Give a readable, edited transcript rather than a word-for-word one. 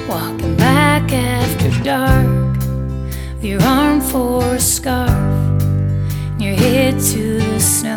Walking back after dark, with your arm for a scarf, and your head to the snow.